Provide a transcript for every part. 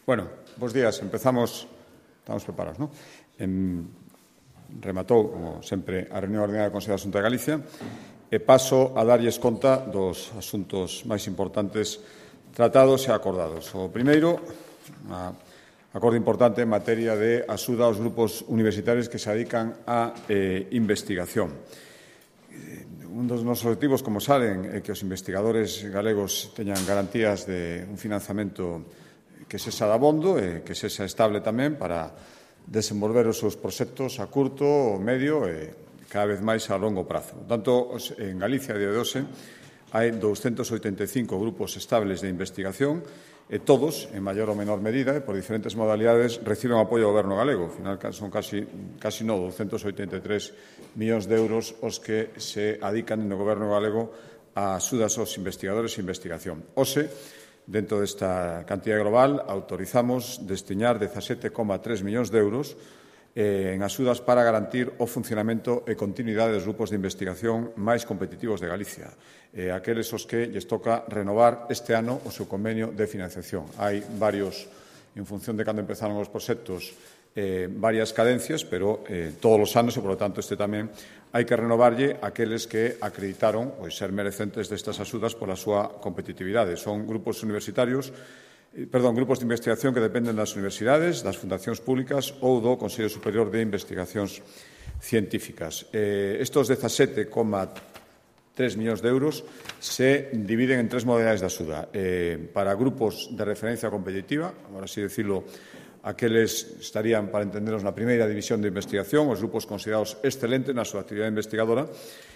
Bueno, bos días. Empezamos, estamos preparados, non? Rematou, como sempre, a reunión ordinaria do Consello da Xunta de Galicia e paso a darlles conta dos asuntos máis importantes tratados e acordados. O primeiro, un acordo importante en materia de axuda aos grupos universitarios que se dedican á investigación. Un dos nosos objetivos, como saben, é que os investigadores galegos teñan garantías de un financiamento que sexa dabondo e que sexa estable tamén para desenvolver os seus proxectos a curto, medio e cada vez máis a longo prazo. Por tanto, en Galicia, a día de hoxe, hai 285 grupos estables de investigación e todos, en maior ou menor medida, e por diferentes modalidades, reciben apoio do Goberno galego. Ao final, son casi 283 millóns de euros os que se adican no Goberno galego a axudas aos investigadores e investigación. Hoxe, dentro desta cantidad global, autorizamos destiñar 17,3 millóns de euros en axudas para garantir o funcionamento e continuidade dos grupos de investigación máis competitivos de Galicia, aqueles os que lles toca renovar este ano o seu convenio de financiación. Hai varios, en función de cando empezaron os proxectos, varias cadencias, pero todos os anos, e, por lo tanto, este tamén hai que renovarlle aqueles que acreditaron ser merecentes destas axudas pola súa competitividade. Son grupos universitarios, grupos de investigación que dependen das universidades, das fundacións públicas ou do Consello Superior de Investigacións Científicas. Estos 17,3 millóns de euros se dividen en tres modalidades de axuda. Para grupos de referencia competitiva, por así decirlo, aqueles estarían, para entenderos, na primeira división de investigación, os grupos considerados excelentes na súa actividade investigadora.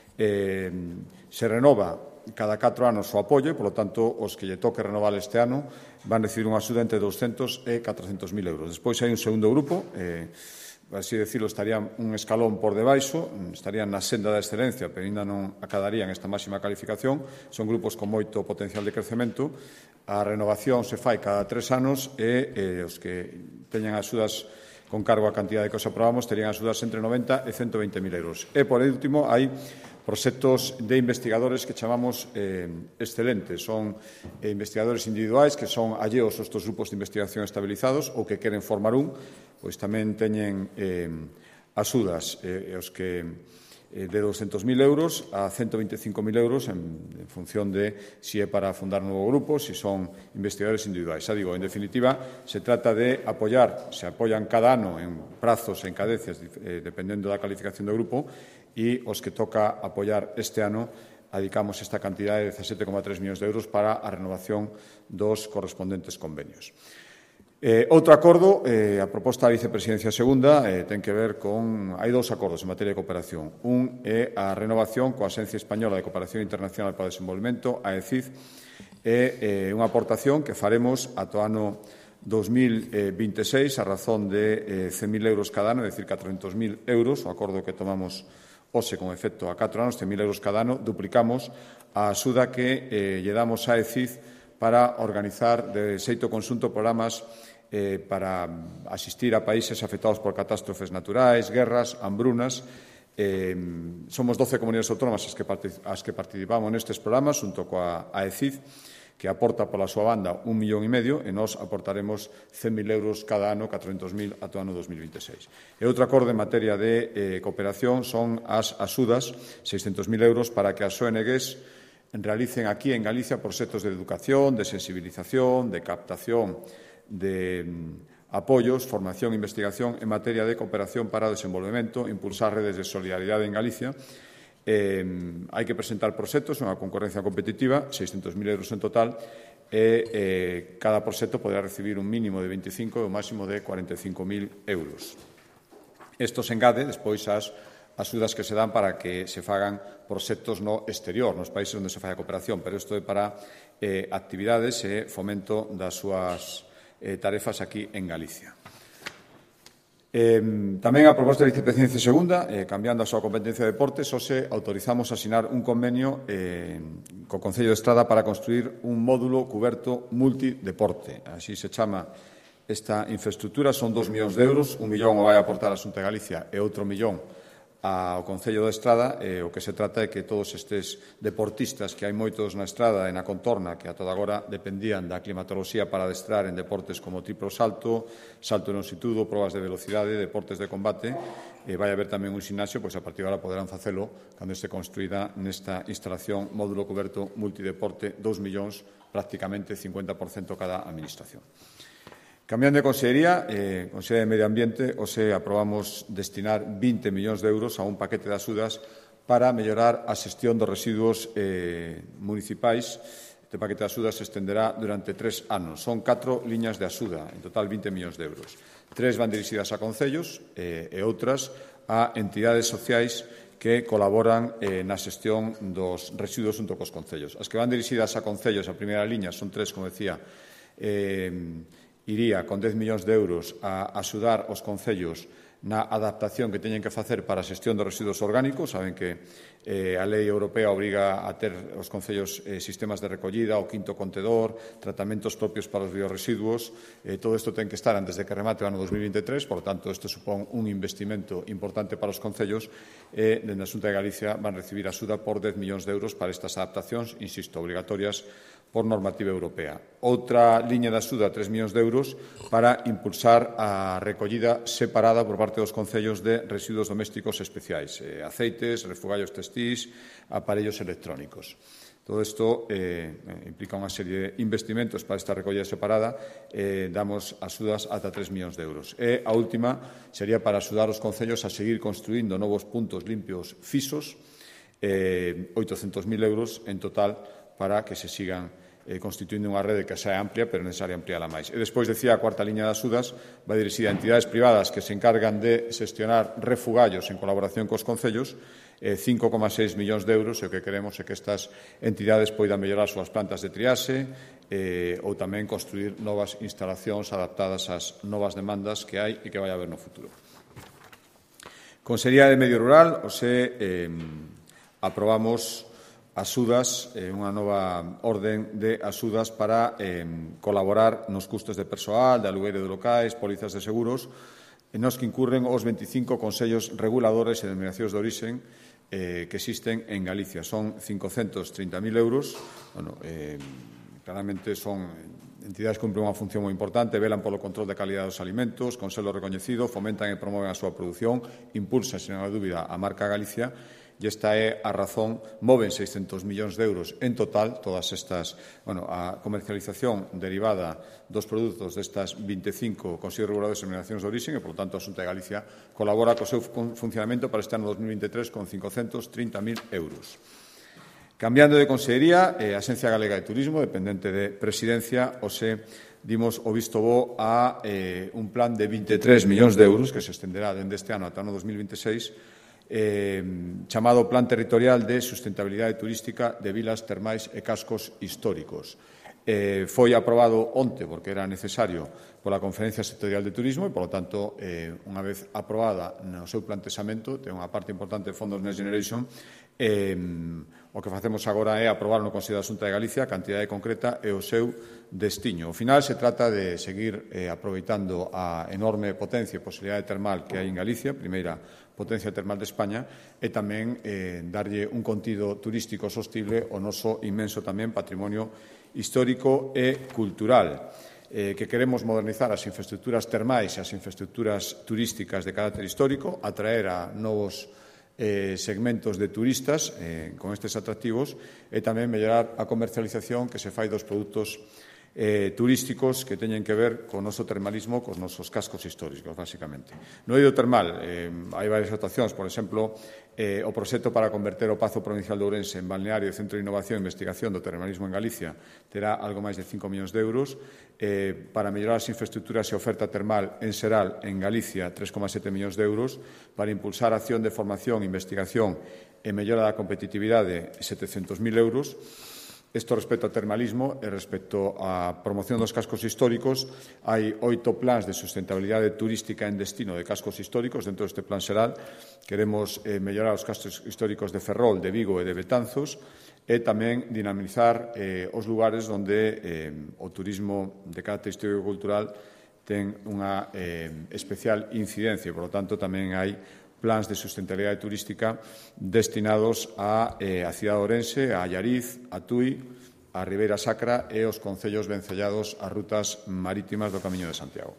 Se renova cada 4 anos o apoio, por lo tanto, os que lle toque renovar este ano van recibir unha axuda entre 200 e 400.000 euros. Despois hai un segundo grupo, por así decirlo, estarían un escalón por debaixo, estarían na senda da excelencia, pero ainda non acadarían esta máxima calificación. Son grupos con moito potencial de crecemento. A renovación se fai cada 3 anos e os que teñan axudas con cargo a cantidade que os aprobamos terían axudas entre 90 e 120.000 euros. E, por último, hai proxectos de investigadores que chamamos excelentes. Son investigadores individuais que son alleos aos grupos de investigación estabilizados ou que queren formar un, pois tamén teñen axudas os que de 200.000 euros a 125.000 euros en función de si é para fundar un novo grupo, si son investigadores individuais. Xa digo, en definitiva, se trata de apoiar, se apoian cada ano en prazos, en cadencias, dependendo da calificación do grupo, e os que toca apoiar este ano adicamos esta cantidad de 17,3 millóns de euros para a renovación dos correspondentes convenios. Outro acordo, a proposta da Vicepresidencia Segunda, ten que ver con... Hai dous acordos en materia de cooperación. Un é a renovación coa Axencia Española de Cooperación Internacional para o Desenvolvemento, a ECID, e unha aportación que faremos ata o ano 2026 a razón de 100.000 euros cada ano, é dicir, 400.000 euros, o acordo que tomamos hoxe con efecto a 4 anos, 100.000 euros cada ano, duplicamos a axuda que lle damos a ECID para organizar de xeito conxunto programas para asistir a países afectados por catástrofes naturais, guerras, hambrunas. Somos 12 comunidades autónomas as que participamos nestes programas, junto coa AECID, que aporta pola súa banda 1,5 millón e nós aportaremos 100.000 euros cada ano, 400.000 ata o ano 2026. E outro acordo en materia de cooperación son as axudas, 600.000 euros, para que as ONGs realicen aquí en Galicia proxectos de educación, de sensibilización, de captación de apoios, formación e investigación en materia de cooperación para o desenvolvemento, impulsar redes de solidaridade en Galicia. Hai que presentar proxectos, unha concorrencia competitiva, 600.000 euros en total, e cada proxecto poderá recibir un mínimo de 25 e un máximo de 45.000 euros. Isto se engade despois ás axudas que se dan para que se fagan proxectos no exterior, nos países onde se fai a cooperación, pero isto é para actividades e fomento das súas tarefas aquí en Galicia. Tamén a proposta da Vicepresidencia Segunda, cambiando a súa competencia de deportes, hoxe autorizamos asinar un convenio co Concello de Estrada para construir un módulo cuberto multideporte. Así se chama esta infraestructura, son 2 millóns de euros, 1 millón o vai aportar a Xunta de Galicia e outro millón ao Concello da Estrada. O que se trata é que todos estes deportistas, que hai moitos na Estrada e na contorna, que a toda agora dependían da climatoloxía para adestrar en deportes como triplo salto, salto en longitudo, probas de velocidade, deportes de combate, vai haber tamén un gimnasio, pois a partir de agora poderán facelo cando este construída nesta instalación módulo coberto multideporte, 2 millóns, prácticamente 50% cada administración. Cambiando de consellería, Consellería de Medio Ambiente, hoxe aprobamos destinar 20 millóns de euros a un paquete de axudas para mellorar a xestión dos residuos municipais. Este paquete de axudas se estenderá durante 3 anos. Son 4 liñas de axuda, en total 20 millóns de euros. 3 van dirixidas a concellos e outras a entidades sociais que colaboran na xestión dos residuos junto cos concellos. As que van dirixidas a concellos, a primeira liña, son 3, como decía, iría con 10 millóns de euros a axudar os concellos na adaptación que teñen que facer para a xestión dos residuos orgánicos. Saben que a lei europea obriga a ter os concellos sistemas de recollida, o quinto contedor, tratamentos propios para os biorresiduos. Todo isto ten que estar antes de que remate o ano 2023, por lo tanto, isto supón un investimento importante para os concellos e, dende a Xunta de Galicia, van recibir axuda por 10 millóns de euros para estas adaptacións, insisto, obrigatorias por normativa europea. Outra liña de axuda, 3 millóns de euros, para impulsar a recollida separada por parte dos concellos de residuos domésticos especiais, aceites, refugallos textís, aparellos electrónicos. Todo isto implica unha serie de investimentos para esta recollida separada. Damos axudas ata 3 millóns de euros. E a última sería para axudar os concellos a seguir construindo novos puntos limpios fixos, 800.000 euros en total, para que se sigan constituindo unha rede que xa é amplia, pero é necesario ampliála máis. E despois, decía, a cuarta liña de axudas vai dirixida a entidades privadas que se encargan de xestionar refugallos en colaboración cos concellos, 5,6 millóns de euros, e o que queremos é que estas entidades poidan mellorar as súas plantas de triaxe ou tamén construir novas instalacións adaptadas ás novas demandas que hai e que vai haber no futuro. Consellería de Medio Rural, aprobamos axudas, unha nova orden de axudas para colaborar nos custos de persoal, de alugueiro de locais, pólizas de seguros, nos que incurren os 25 consellos reguladores e denominacións de orixen que existen en Galicia. Son 530.000 euros. Claramente son entidades que cumplen unha función moi importante, velan polo control de calidad dos alimentos, con selo recoñecido, fomentan e promoven a súa produción, impulsan, sen dúbida, a marca Galicia. E esta é a razón, moven 600 millóns de euros en total, todas estas, a comercialización derivada dos produtos destas 25 consellos reguladores e denominacións de orixen, e, por tanto, a Xunta de Galicia colabora co seu funcionamento para este ano 2023 con 530.000 euros. Cambiando de consellería, a Axencia Galega de Turismo, dependente de Presidencia, dimos o visto bo a un plan de 23 millóns de euros que se estenderá dende este ano ata o ano 2026, chamado Plan Territorial de Sustentabilidade Turística de Vilas Termais e Cascos Históricos. Foi aprobado onte porque era necesario pola Conferencia Sectorial de Turismo e, por lo tanto, unha vez aprobada no seu plantexamento, ten unha parte importante de fondos Next Generation, o que facemos agora é aprobar no Consello da Xunta de Galicia a cantidade concreta e o seu destiño. Ao final, se trata de seguir aproveitando a enorme potencia e posibilidade termal que hai en Galicia, primeira potencia termal de España, e tamén darlle un contido turístico sostible ao noso inmenso tamén patrimonio histórico e cultural, que queremos modernizar as infraestructuras termais e as infraestructuras turísticas de carácter histórico, atraer a novos segmentos de turistas con estes atractivos e tamén mellorar a comercialización que se fai dos produtos turísticos que teñen que ver co noso termalismo, cos nosos cascos históricos, basicamente. No eido termal hai varias actuacións, por exemplo, o proxecto para converter o Pazo Provincial de Ourense en balneario e centro de innovación e investigación do termalismo en Galicia terá algo máis de 5 millóns de euros. Para mellorar as infraestructuras e oferta termal en Seral, en Galicia, 3,7 millóns de euros. Para impulsar a acción de formación, investigación e mellora da competitividade, 700.000 euros. Isto respecto ao termalismo e respecto á promoción dos cascos históricos, hai 8 plans de sustentabilidade turística en destino de cascos históricos. Dentro deste plan Seral queremos mellorar os cascos históricos de Ferrol, de Vigo e de Betanzos e tamén dinamizar os lugares onde o turismo de carácter histórico-cultural ten unha especial incidencia. Por lo tanto, tamén hai plans de sustentabilidade turística destinados a cidade de Ourense, a Allariz, a Tui, a Ribeira Sacra e os concellos vencellados ás rutas marítimas do Camiño de Santiago.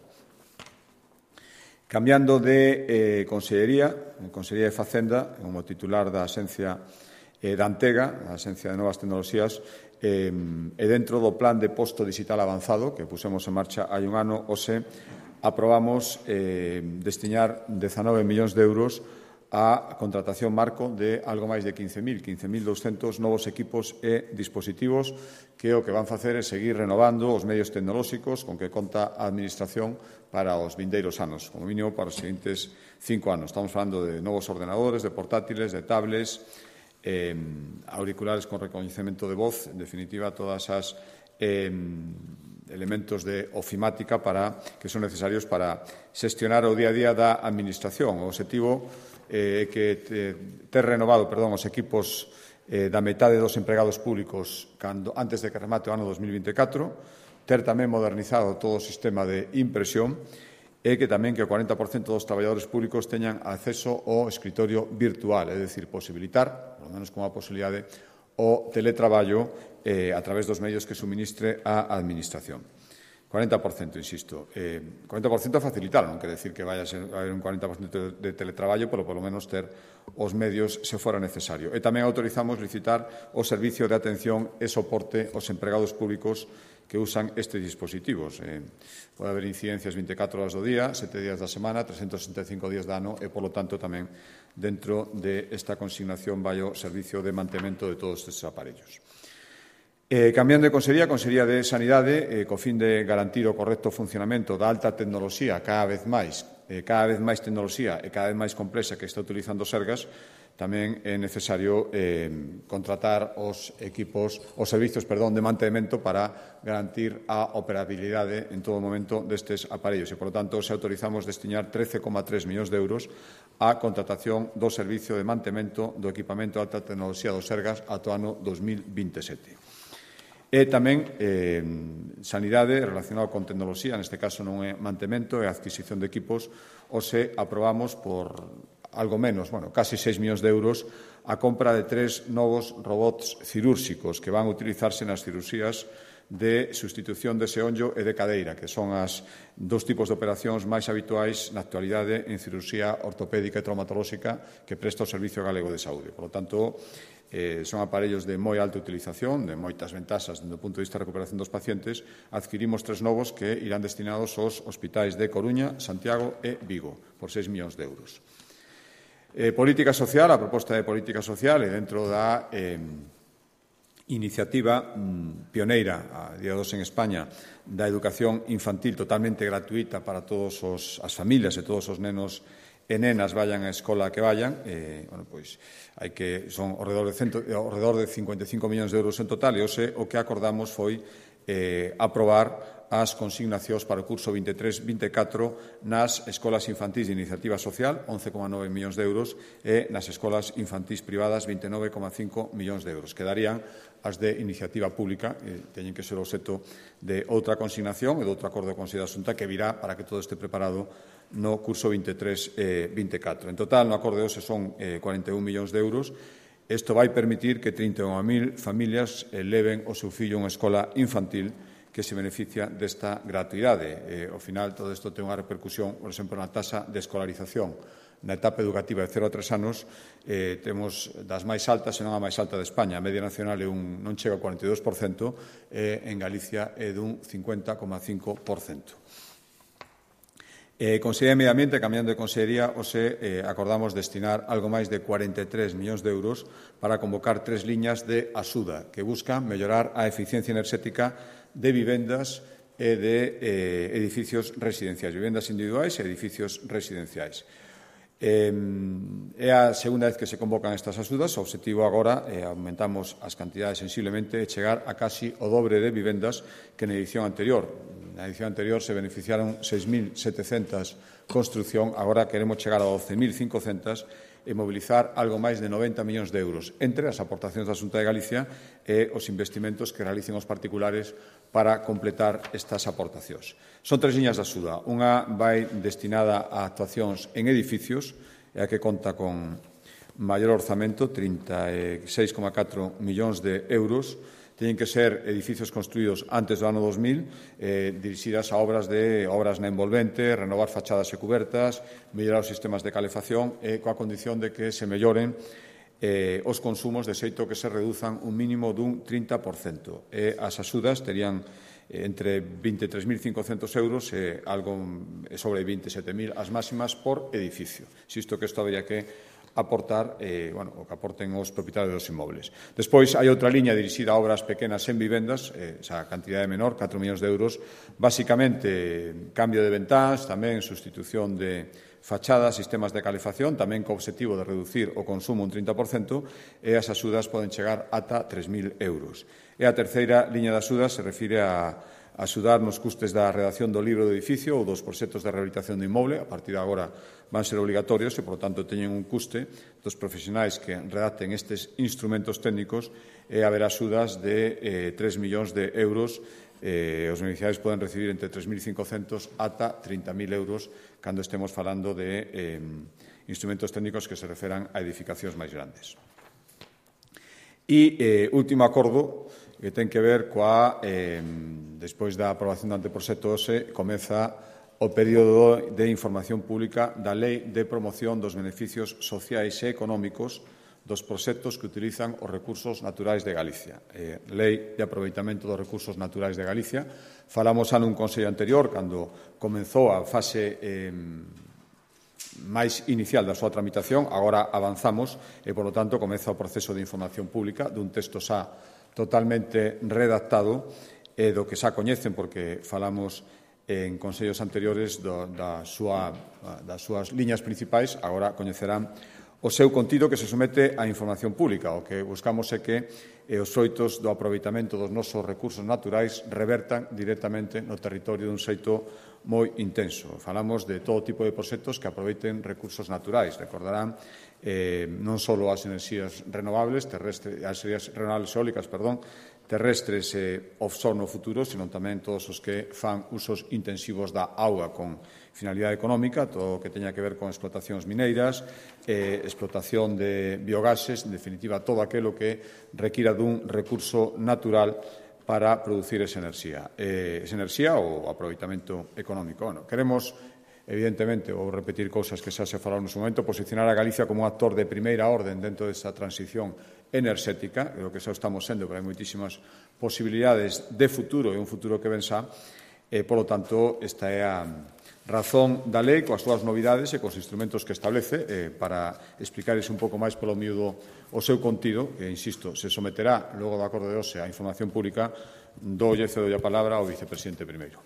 Cambiando de Consellería de Facenda, como titular da Axencia da Antega, a Axencia de Novas Tecnoloxías, e dentro do Plan de Posto Digital Avanzado que pusemos en marcha hai un ano, hoxe aprobamos destinar 19 millóns de euros a contratación marco de algo máis de 15.200 novos equipos e dispositivos que o que van facer é seguir renovando os medios tecnolóxicos con que conta a Administración para os vindeiros anos, como mínimo para os seguintes 5 anos. Estamos falando de novos ordenadores, de portátiles, de tablets, auriculares con recoñecemento de voz, en definitiva, todas as elementos de ofimática que son necesarios para xestionar o día a día da Administración. O obxectivo é que ter renovado os equipos da metade dos empregados públicos antes de que remate o ano 2024, ter tamén modernizado todo o sistema de impresión e que tamén que o 40% dos traballadores públicos teñan acceso ao escritorio virtual, é dicir, posibilitar, polo menos como a posibilidade, o teletraballo a través dos medios que suministre a Administración. 40%, insisto. 40% facilitar, non quere decir que vaya a haber un 40% de teletraballo, pero polo menos ter os medios se fora necesario. E tamén autorizamos licitar o servicio de atención e soporte aos empregados públicos que usan estes dispositivos. Pode haber incidencias 24 horas do día, 7 días da semana, 365 días do ano e, polo tanto, tamén dentro desta consignación vai o servicio de mantemento de todos estes aparellos. Cambiando de Consellería de Sanidade, co fin de garantir o correcto funcionamento da alta tecnoloxía cada vez máis tecnoloxía e cada vez máis complexa que está utilizando o Sergas, tamén é necesario contratar os servicios de mantemento para garantir a operabilidade en todo momento destes aparellos e, por lo tanto, se autorizamos destinar 13,3 millóns de euros á contratación do servicio de mantemento do equipamento de alta tecnoloxía do Sergas ata o ano 2027. E tamén sanidade relacionado con tecnoloxía, neste caso non é mantemento, é adquisición de equipos, hoxe aprobamos por algo menos, casi 6 millóns de euros, a compra de 3 novos robots cirúrxicos que van a utilizarse nas cirurxías de sustitución de xeonllo e de cadeira, que son as dos tipos de operacións máis habituais na actualidade en cirurxía ortopédica e traumatolóxica que presta o Servicio Galego de Saúde. Por lo tanto, son aparellos de moi alta utilización, de moitas ventaxas desde o punto de vista de recuperación dos pacientes. Adquirimos 3 novos que irán destinados aos hospitais de Coruña, Santiago e Vigo, por 6 millóns de euros. Política social, a proposta de política social e dentro da iniciativa pioneira a día 2 en España da educación infantil totalmente gratuita para todas as familias e todos os nenos e nenas vayan á escola que vayan, son alrededor de 55 millóns de euros en total e hoxe o que acordamos foi aprobar as consignacións para o curso 23-24 nas escolas infantís de iniciativa social, 11,9 millóns de euros, e nas escolas infantís privadas, 29,5 millóns de euros. Quedarían as de iniciativa pública, que teñen que ser obxecto de outra consignación e de outro acordo de Consello de Asunta que virá para que todo este preparado no curso 23-24. En total, no acordo de hoxe son 41 millóns de euros. Isto vai permitir que 31.000 familias leven o seu fillo a unha escola infantil que se beneficia desta gratuidade. Ao final, todo isto ten unha repercusión, por exemplo, na taxa de escolarización. Na etapa educativa de 0 a 3 anos temos das máis altas, se non a máis alta de España. A media nacional non chega ao 42%, en Galicia é dun 50,5%. Consellería de Medio Ambiente, cambiando de consellería, hoxe acordamos destinar algo máis de 43 millóns de euros para convocar 3 liñas de axuda que buscan mellorar a eficiencia enerxética de vivendas e de edificios residenciais, vivendas individuais e edificios residenciais. É a segunda vez que se convocan estas axudas. O obxectivo agora, aumentamos as cantidades sensiblemente, é chegar a casi o dobre de vivendas que na edición anterior. Na edición anterior se beneficiaron 6.700 construción, agora queremos chegar a 12.500 e mobilizar algo máis de 90 millóns de euros entre as aportacións da Xunta de Galicia e os investimentos que realicen os particulares para completar estas aportacións. Son 3 liñas de axuda. Unha vai destinada a actuacións en edificios, e a que conta con maior orzamento, 36,4 millóns de euros. Teñen que ser edificios construídos antes do ano 2000, dirixidas a obras na envolvente, renovar fachadas e cubertas, mellorar os sistemas de calefacción coa condición de que se melloren os consumos de xeito que se reduzan un mínimo dun 30%. As axudas terían entre 23.500 euros e algo sobre 27.000 as máximas por edificio. Insisto que isto habría que aportar o que aporten os propietarios dos inmobles. Despois, hai outra liña dirixida a obras pequenas en vivendas, esa cantidade menor, 4 millóns de euros, basicamente cambio de ventáns, tamén sustitución de fachadas, sistemas de calefacción, tamén co obxectivo de reducir o consumo un 30%, e as axudas poden chegar ata 3.000 euros. E a terceira liña de axudas se refire a axudar nos custes da redacción do libro do edificio ou dos proxectos de rehabilitación do inmoble. A partir de agora van ser obligatorios e, por tanto, teñen un custe dos profesionais que redacten estes instrumentos técnicos e haber axudas de 3 millóns de euros. Os beneficiarios poden recibir entre 3.500 ata 30.000 euros cando estemos falando de instrumentos técnicos que se referan a edificacións máis grandes. E último acordo que ten que ver coa, despois da aprobación do anteproxecto OSE, comeza o período de información pública da Lei de Promoción dos Beneficios Sociais e Económicos dos proxectos que utilizan os recursos naturais de Galicia. Lei de aproveitamento dos recursos naturais de Galicia. Falamos xa nun consello anterior, cando comenzou a fase máis inicial da súa tramitación, agora avanzamos e, por lo tanto, comeza o proceso de información pública dun texto xa totalmente redactado do que xa coñecen, porque falamos en consellos anteriores das súas liñas principais, agora coñecerán o seu contido que se somete á información pública. O que buscamos é que os froitos do aproveitamento dos nosos recursos naturais revertan directamente no territorio dun xeito moi intenso. Falamos de todo tipo de proxectos que aproveiten recursos naturais. Recordarán non só as enerxías renovables, eólicas, terrestres e offshore no futuro, sino tamén todos os que fan usos intensivos da auga con finalidade económica, todo o que teña que ver con explotacións mineiras, explotación de biogases, en definitiva, todo aquilo que requira dun recurso natural para producir esa enerxía ou aproveitamento económico. Queremos, evidentemente, vou repetir cousas que xa se falaron no seu momento, posicionar a Galicia como un actor de primeira orden dentro desa transición enerxética, o que xa estamos sendo, pero hai moitísimas posibilidades de futuro e un futuro que ven xa, e, polo tanto, esta é a razón da lei coas súas novidades e cos instrumentos que establece para explicarles un pouco máis polo miúdo o seu contido, que, insisto, se someterá logo do acordo de OSE á información pública. Doulle cedo a palabra ao vicepresidente primeiro.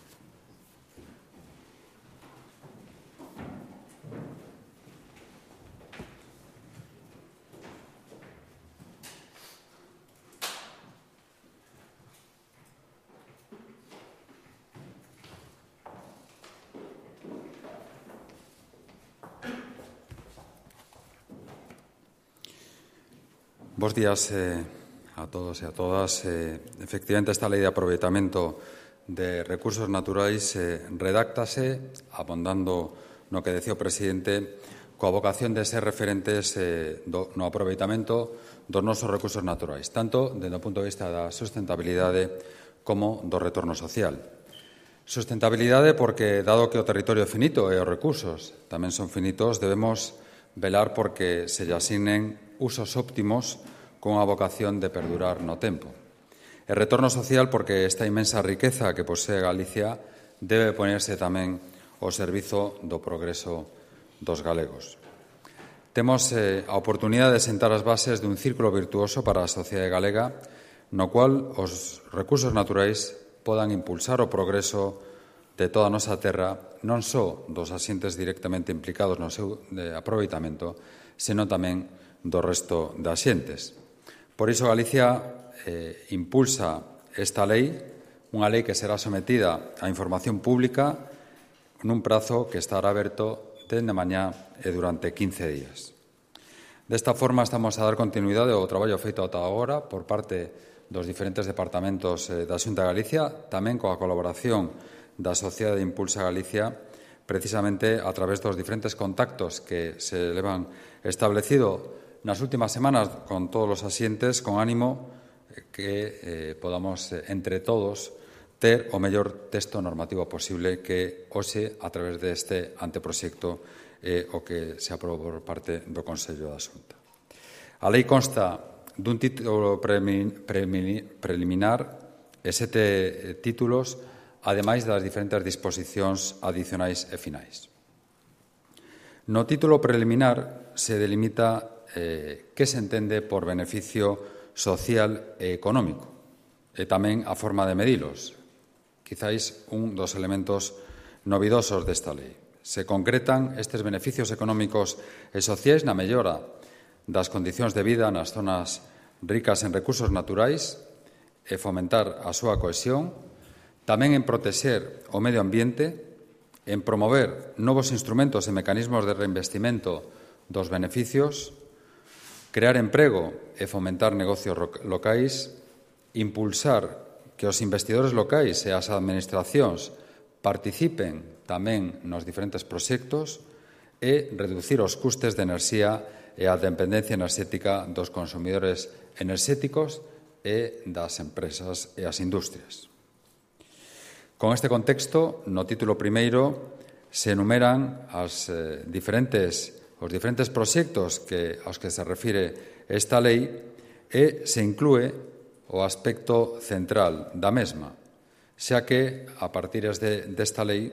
Bos días a todos e a todas. Efectivamente, esta lei de aproveitamento de recursos naturais redáctase abondando no que decía o presidente coa vocación de ser referentes no aproveitamento dos nosos recursos naturais, tanto desde o punto de vista da sustentabilidade como do retorno social. Sustentabilidade porque, dado que o territorio é finito e os recursos tamén son finitos, debemos velar porque se lle asignen usos óptimos con a vocación de perdurar no tempo. E retorno social porque esta inmensa riqueza que posee Galicia debe ponerse tamén ao servizo do progreso dos galegos. Temos a oportunidade de sentar as bases dun círculo virtuoso para a sociedade galega, no cual os recursos naturais podan impulsar o progreso de toda a nosa terra, non só dos asientes directamente implicados no seu aproveitamento, senón tamén do resto de asientes. Por iso Galicia impulsa esta lei, unha lei que será sometida á información pública nun prazo que estará aberto dende mañá e durante 15 días. Desta forma, estamos a dar continuidade ao traballo feito ata agora por parte dos diferentes departamentos da Xunta de Galicia, tamén coa colaboración da Sociedade Impulsa Galicia, precisamente a través dos diferentes contactos que se levan establecido nas últimas semanas con todos os asientes, con ánimo que podamos, entre todos, ter o mellor texto normativo posible que hoxe, a través deste anteproxecto, o que se aprobou por parte do Consello da Xunta. A lei consta dun título preliminar e 7 títulos, ademais das diferentes disposicións adicionais e finais. No título preliminar se delimita que se entende por beneficio social e económico e tamén a forma de medilos, quizáis un dos elementos novidosos desta lei. Se concretan estes beneficios económicos e sociais na mellora das condicións de vida nas zonas ricas en recursos naturais e fomentar a súa cohesión, tamén en protexer o medio ambiente, en promover novos instrumentos e mecanismos de reinvestimento dos beneficios, crear emprego e fomentar negocios locais, impulsar que os investidores locais e as administracións participen tamén nos diferentes proxectos e reducir os custes de enerxía e a dependencia enerxética dos consumidores enerxéticos e das empresas e as industrias. Con este contexto, no título primeiro se enumeran os diferentes proxectos aos que se refire esta lei e se inclúe o aspecto central da mesma, xa que, a partir desta lei,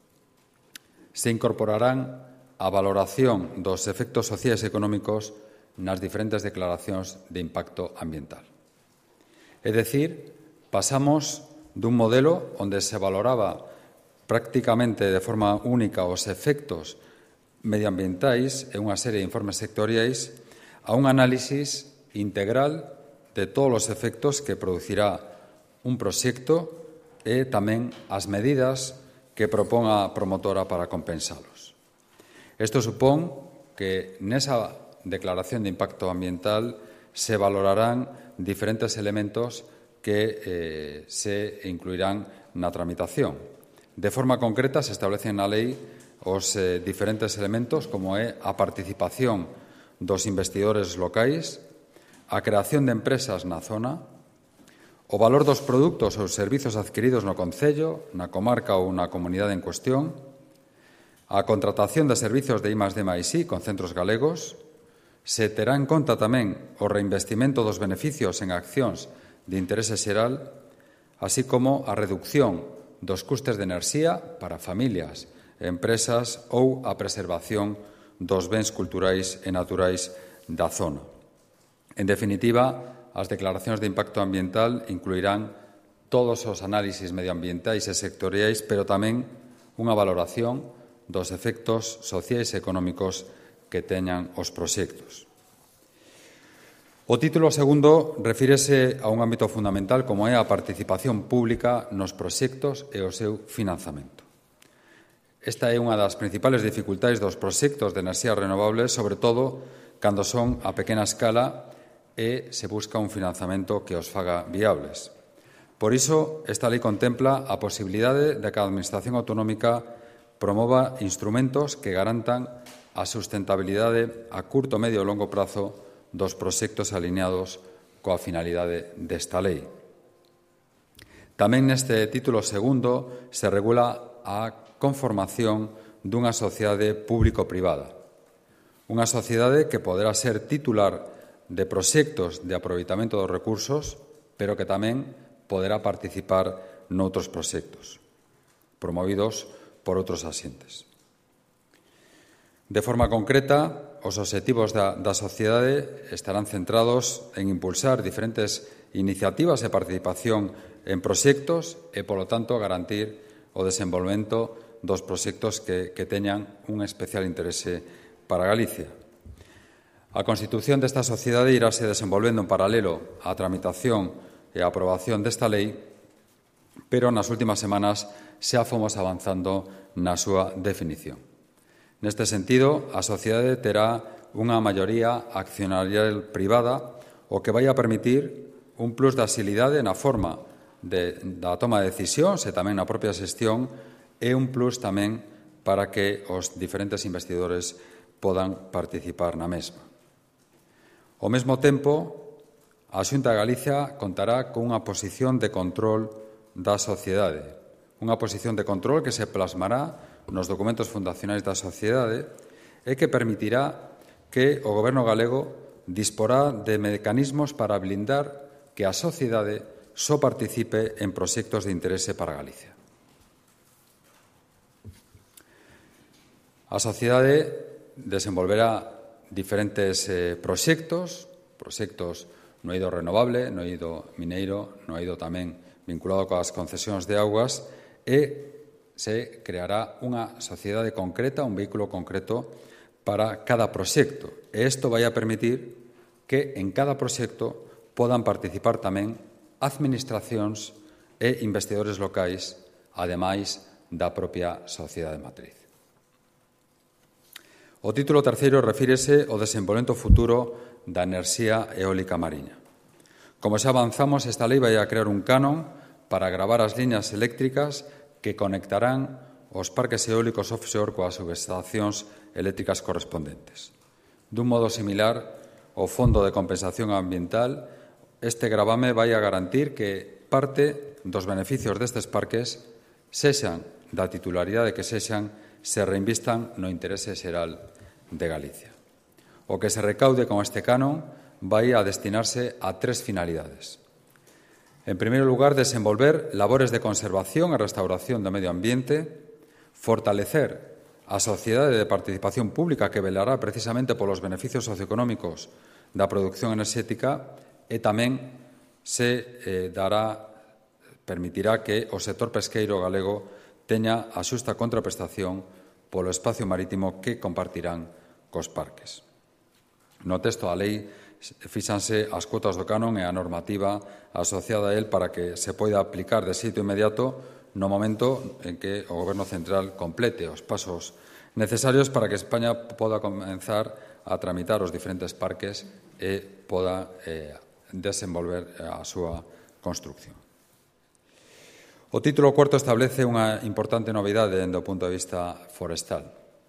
se incorporarán a valoración dos efectos sociais e económicos nas diferentes declaracións de impacto ambiental. É dicir, pasamos dun modelo onde se valoraba prácticamente de forma única os efectos medioambientais e unha serie de informes sectoriais a un análisis integral de todos os efectos que producirá un proxecto e tamén as medidas que propón a promotora para compensalos. Isto supón que nesa declaración de impacto ambiental se valorarán diferentes elementos que se incluirán na tramitación. De forma concreta, se establecen na lei os diferentes elementos como é a participación dos investidores locais, a creación de empresas na zona, o valor dos produtos ou servizos adquiridos no concello, na comarca ou na comunidade en cuestión, a contratación de servizos de I+D+I con centros galegos, se terá en conta tamén o reinvestimento dos beneficios en accións de interese xeral, así como a reducción dos custes de enerxía para familias, empresas ou a preservación dos bens culturais e naturais da zona. En definitiva, as declaracións de impacto ambiental incluirán todos os análisis medioambientais e sectoriais, pero tamén unha valoración dos efectos sociais e económicos que teñan os proxectos. O título segundo refírese a un ámbito fundamental como é a participación pública nos proxectos e o seu financiamento. Esta é unha das principales dificultades dos proxectos de enerxías renovables, sobre todo cando son a pequena escala e se busca un financiamento que os faga viables. Por iso, esta lei contempla a posibilidade de que a Administración autonómica promova instrumentos que garantan a sustentabilidade a curto, medio e longo prazo dos proxectos alineados coa finalidade desta lei. Tamén neste título segundo se regula a conformación dunha sociedade público-privada. Unha sociedade que poderá ser titular de proxectos de aproveitamento dos recursos, pero que tamén poderá participar noutros proxectos, promovidos por outros asientes. De forma concreta, os obxectivos da sociedade estarán centrados en impulsar diferentes iniciativas e participación en proxectos e, polo tanto, garantir o desenvolvemento dos proxectos que teñan un especial interese para Galicia. A constitución desta sociedade irase desenvolvendo en paralelo á tramitación e a aprobación desta lei, pero nas últimas semanas xa fomos avanzando na súa definición. Neste sentido, a sociedade terá unha maioría accionarial privada, o que vai a permitir un plus de axilidade na forma da toma de decisións e tamén na propia xestión, e un plus tamén para que os diferentes investidores podan participar na mesma. Ao mesmo tempo, a Xunta de Galicia contará con unha posición de control da sociedade, unha posición de control que se plasmará nos documentos fundacionais da sociedade e que permitirá que o Goberno galego disporá de mecanismos para blindar que a sociedade só participe en proxectos de interese para Galicia. A sociedade desenvolverá diferentes proxectos no eido renovable, no eido mineiro, no eido tamén vinculado coas concesións de augas e se creará unha sociedade concreta, un vehículo concreto para cada proxecto. E isto vai a permitir que en cada proxecto podan participar tamén administracións e investidores locais, ademais da propia sociedade matriz. O título terceiro refírese ao desenvolvemento futuro da enerxía eólica mariña. Como xa avanzamos, esta lei vai a crear un canon para gravar as liñas eléctricas que conectarán os parques eólicos offshore coas subestacións eléctricas correspondentes. Dun modo similar ao Fondo de Compensación Ambiental, este gravame vai a garantir que parte dos beneficios destes parques sexan da titularidade que sexan se reinvistan no interese xeral de Galicia. O que se recaude con este canon vai a destinarse a 3 finalidades. En primeiro lugar, desenvolver labores de conservación e restauración do medio ambiente, fortalecer a sociedade de participación pública que velará precisamente polos beneficios socioeconómicos da produción enerxética e tamén permitirá que o sector pesqueiro galego teña a xusta contraprestación polo espacio marítimo que compartirán cos parques. No texto da lei fíxanse as cuotas do canon e a normativa asociada a él para que se poida aplicar de xeito inmediato no momento en que o Goberno central complete os pasos necesarios para que España poda comenzar a tramitar os diferentes parques e poda desenvolver a súa construcción. O título cuarto establece unha importante novidade do punto de vista forestal.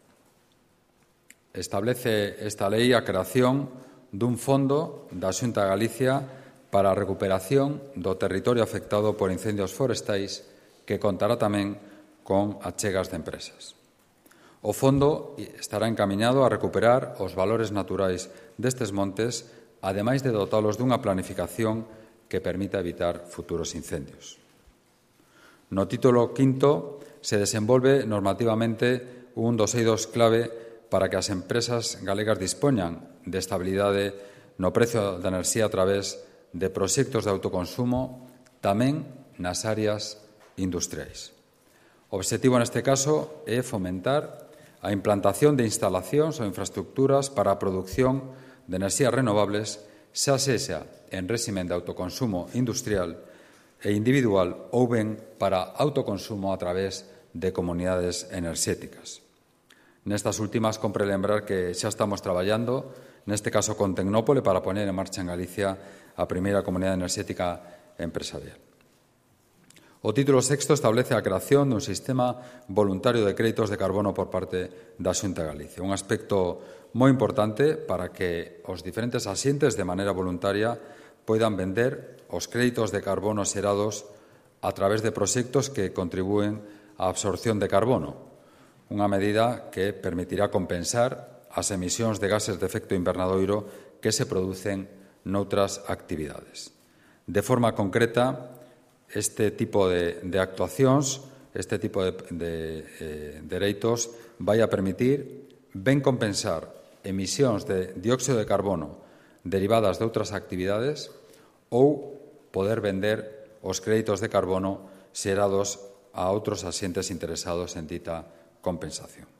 Establece esta lei a creación dun fondo da Xunta de Galicia para a recuperación do territorio afectado por incendios forestais que contará tamén con achegas de empresas. O fondo estará encamiñado a recuperar os valores naturais destes montes, ademais de dotalos dunha planificación que permita evitar futuros incendios. No título quinto se desenvolve normativamente un dos eidos clave para que as empresas galegas dispoñan de estabilidade no prezo da enerxía a través de proxectos de autoconsumo tamén nas áreas industriais. O obxectivo neste caso é fomentar a implantación de instalacións ou infraestructuras para a produción de enerxías renovables, xa sexa en réximen de autoconsumo industrial e individual ou ben para autoconsumo a través de comunidades enerxéticas. Nestas últimas, compre lembrar que xa estamos traballando, neste caso con Tecnópole, para poner en marcha en Galicia a primeira comunidade enerxética empresarial. O título sexto establece a creación dun sistema voluntario de créditos de carbono por parte da Xunta de Galicia, un aspecto moi importante para que os diferentes asientes de maneira voluntaria poidan vender os créditos de carbono xerados a través de proxectos que contribúen á absorción de carbono, unha medida que permitirá compensar as emisións de gases de efecto invernadoiro que se producen noutras actividades. De forma concreta, este tipo de actuacións, este tipo de dereitos vai a permitir ben compensar emisións de dióxido de carbono derivadas de outras actividades ou poder vender os créditos de carbono xerados a outros asientes interesados en dita compensación.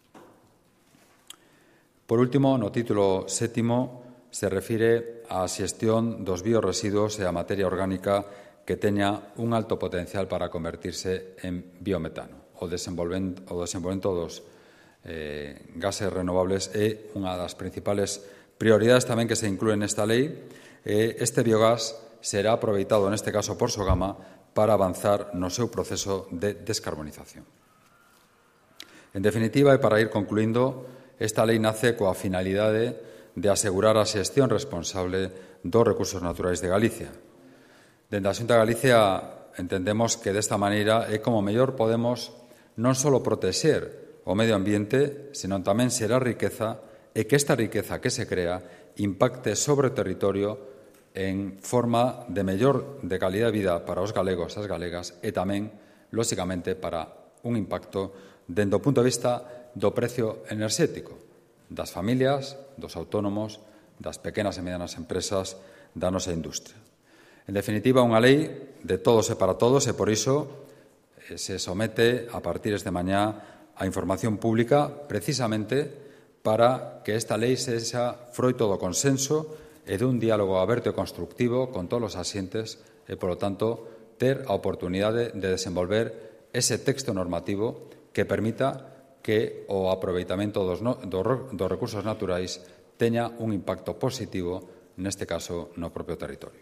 Por último, no título sétimo se refire á xestión dos biorresiduos e a materia orgánica que teña un alto potencial para convertirse en biometano. O desenvolvemento dos gases renovables é unha das principales prioridades tamén que se inclúen nesta lei. Este biogás será aproveitado, neste caso por Sogama, para avanzar no seu proceso de descarbonización. En definitiva, e para ir concluindo, esta lei nace coa finalidade de asegurar a xestión responsable dos recursos naturais de Galicia. Dende a Xunta de Galicia entendemos que desta maneira é como mellor podemos non só protexer o medio ambiente, senón tamén xerar riqueza e que esta riqueza que se crea impacte sobre o territorio en forma de mellor de calidad de vida para os galegos e as galegas e tamén, lóxicamente, para un impacto dende o punto de vista do precio enerxético das familias, dos autónomos, das pequenas e medianas empresas da nosa industria. En definitiva, unha lei de todos e para todos e por iso se somete a partir de mañá a información pública precisamente para que esta lei sexa froito do consenso e dun diálogo aberto e constructivo con todos os asientes e, polo tanto, ter a oportunidade de desenvolver ese texto normativo que permita que o aproveitamento dos recursos naturais teña un impacto positivo, neste caso, no propio territorio.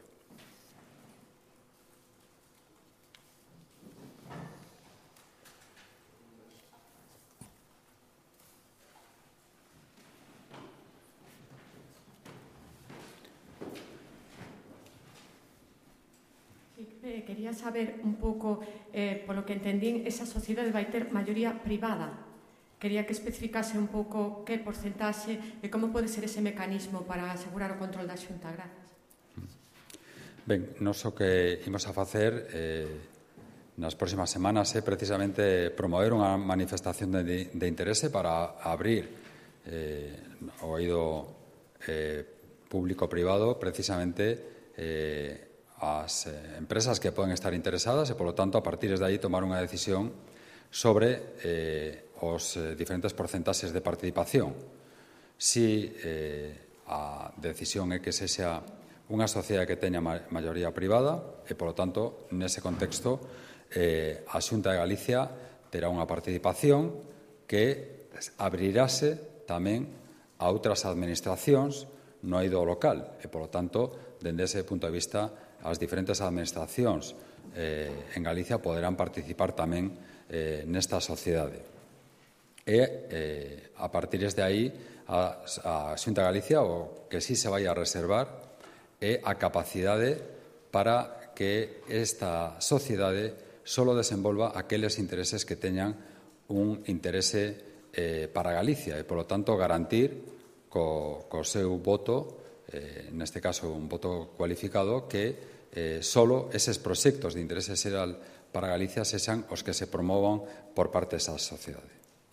Quería saber un pouco, polo que entendín, esa sociedade vai ter maioría privada. Quería que especificase un pouco que porcentaxe e como pode ser ese mecanismo para asegurar o control da Xunta. Grazas. Ben, nos o que imos a facer nas próximas semanas é precisamente promover unha manifestación de interese para abrir o eido público-privado precisamente as empresas que poden estar interesadas e, polo tanto, a partir de aí tomar unha decisión sobre os diferentes porcentaxes de participación. Si a decisión é que sexa unha sociedade que teña maioría privada e, polo tanto, nese contexto, a Xunta de Galicia terá unha participación que abrirase tamén a outras administracións no eido local e, polo tanto, dende ese punto de vista, as diferentes administracións en Galicia poderán participar tamén nesta sociedade. E, a partir de aí, a Xunta de Galicia o que sí se vai a reservar é a capacidade para que esta sociedade só desenvolva aqueles intereses que teñan un interese para Galicia e, polo tanto, garantir co seu voto, neste caso un voto cualificado, que só eses proxectos de interese xeral para Galicia sexan os que se promovan por parte desa sociedade.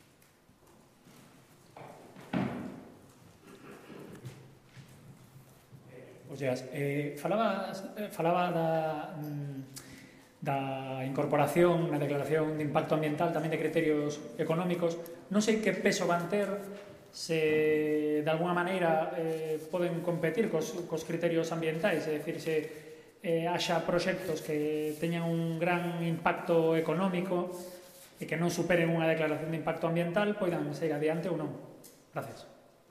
Falaba da incorporación na declaración de impacto ambiental tamén de criterios económicos. Non sei que peso van ter, se de alguna maneira poden competir cos criterios ambientais, é dicir, se haxa proxectos que teñan un gran impacto económico e que non superen unha declaración de impacto ambiental, poidan seguir adiante ou non. Gracias.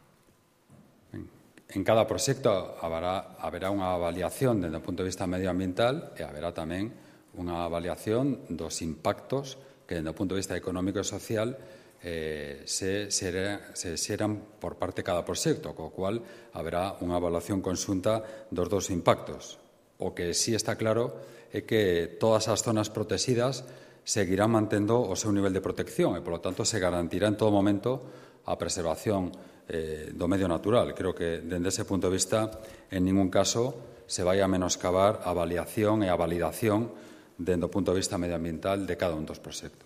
En cada proxecto haberá unha avaliación desde o punto de vista medioambiental e haberá tamén unha avaliación dos impactos que, desde o punto de vista económico e social, se xeran por parte de cada proxecto, co cual haberá unha evaluación conxunta dos dous impactos. O que sí está claro é que todas as zonas protegidas seguirán mantendo o seu nivel de protección e, polo tanto, se garantirá en todo momento a preservación do medio natural. Creo que, dende ese punto de vista, en ningún caso se vai a menoscabar a avaliación e a validación dende o punto de vista medioambiental de cada un dos proxectos.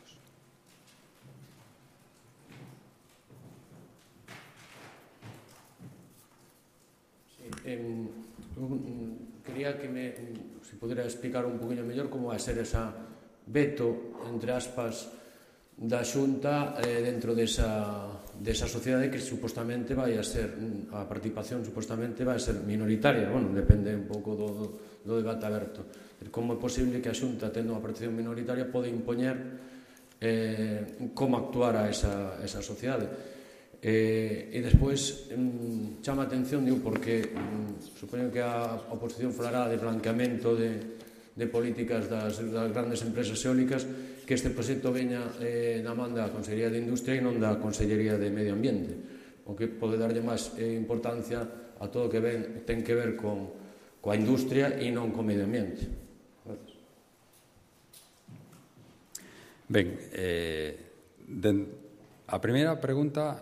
Quería que se pudera explicar un poquinho mellor como vai ser esa veto, entre aspas, da Xunta dentro desa sociedade que supostamente vai a ser, a participación supostamente vai a ser minoritaria. Bueno, depende un pouco do debate aberto. Como é posible que a Xunta, tendo unha participación minoritaria, pode impoñer como actuar a esa sociedade. E despois chama a atención, digo, porque supoño que a oposición falará de blanqueamento de políticas das grandes empresas eólicas que este proxecto veña na man da Consellería de Industria e non da Consellería de Medio Ambiente, o que pode darlle máis importancia a todo o que ten que ver coa industria e non co medio ambiente. Ben, a primeira pregunta...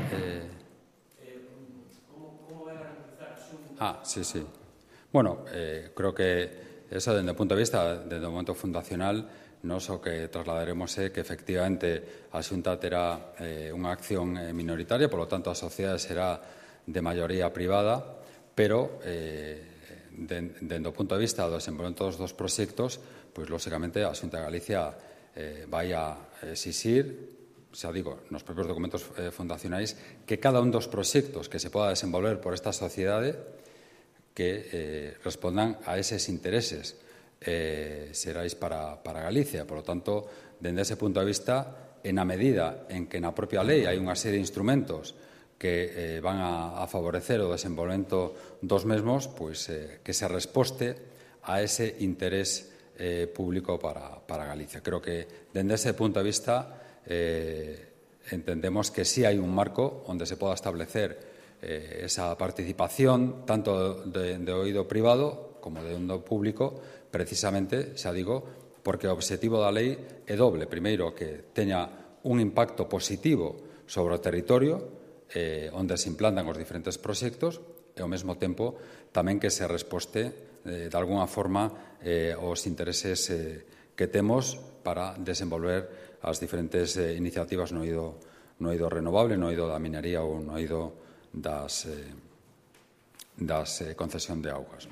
Como vai garantizar a Xunta? Sí. Bueno, creo que eso, desde o punto de vista, desde o momento fundacional, nos o que trasladaremos é que, efectivamente, a Xunta terá unha acción minoritaria, por lo tanto, a sociedade será de maioría privada, pero, desde o punto de vista do desenvolvemento dos proxectos, pois, lóxicamente, a Xunta de Galicia vai a exixir, xa digo, nos propios documentos fundacionais, que cada un dos proxectos que se poda desenvolver por esta sociedade que respondan a eses intereses xerais para Galicia. Por lo tanto, dende ese punto de vista, en a medida en que na propia lei hai unha serie de instrumentos que van a favorecer o desenvolvemento dos mesmos, pois que se resposte a ese interés público para Galicia. Creo que, dende ese punto de vista, entendemos que sí hai un marco onde se poda establecer esa participación tanto de oído privado como de oído público, precisamente, xa digo, porque o obxectivo da lei é doble. Primeiro, que teña un impacto positivo sobre o territorio onde se implantan os diferentes proxectos e, ao mesmo tempo, tamén que se resposte de alguna forma os intereses que temos para desenvolver as diferentes iniciativas no eido renovable, no eido da minería ou no eido das concesión de augas.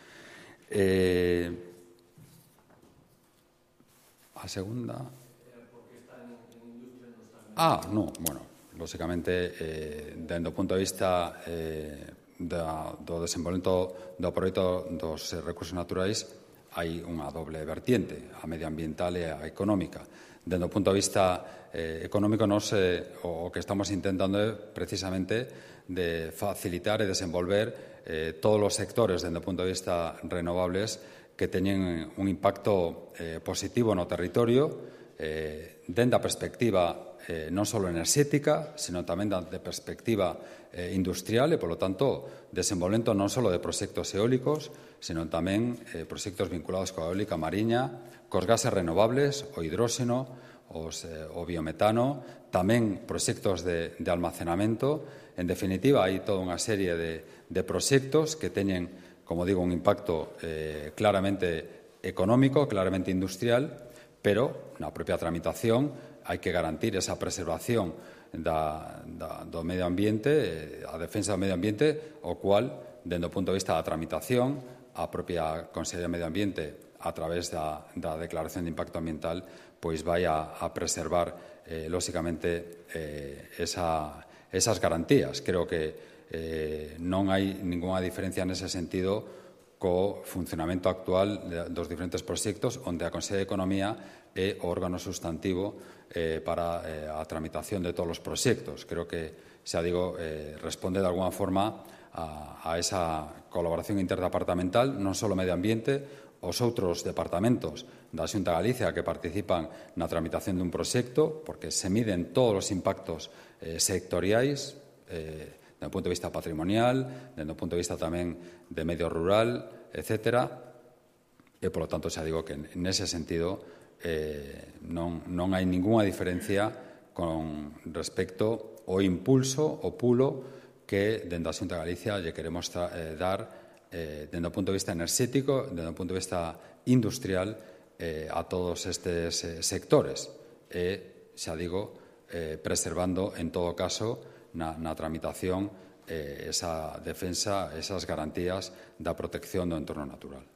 A segunda... bueno, lóxicamente, dende o punto de vista do desenvolvemento do proxecto dos recursos naturais, hai unha doble vertiente, a medioambiental e a económica. Dende o punto de vista económico, o que estamos intentando é precisamente de facilitar e desenvolver todos os sectores dende o punto de vista renovables que teñen un impacto positivo no territorio dende a perspectiva non só enerxética, sino tamén de perspectiva industrial e, polo tanto, desenvolvemento non só de proxectos eólicos, sino tamén proxectos vinculados coa eólica mariña, cos gases renovables, o hidróxeno, o biometano, tamén proxectos de almacenamento. En definitiva, hai toda unha serie de proxectos que teñen, como digo, un impacto claramente económico, claramente industrial, pero na propia tramitación hai que garantir esa preservación do medio ambiente, a defensa do medio ambiente, o cual, dende o punto de vista da tramitación, a propia Consellería de Medio Ambiente, a través da Declaración de Impacto Ambiental, pois vai a preservar, lóxicamente, esas garantías. Creo que non hai ningunha diferencia nese sentido co funcionamento actual dos diferentes proxectos onde a Consellería de Economía é o órgano sustantivo para a tramitación de todos os proxectos. Creo que, xa digo, responde de alguna forma a esa colaboración interdepartamental, non só o medio ambiente, os outros departamentos da Xunta de Galicia que participan na tramitación dun proxecto, porque se miden todos os impactos sectoriais, desde o punto de vista patrimonial, desde o punto de vista tamén de medio rural, etc. E, polo tanto, xa digo que nese sentido non hai ningunha diferencia con respecto ao impulso, o pulo que dende a Xunta de Galicia lle queremos dar dende o punto de vista enerxético, dende o punto de vista industrial a todos estes sectores e, xa digo, preservando en todo caso na tramitación esa defensa, esas garantías da protección do entorno natural.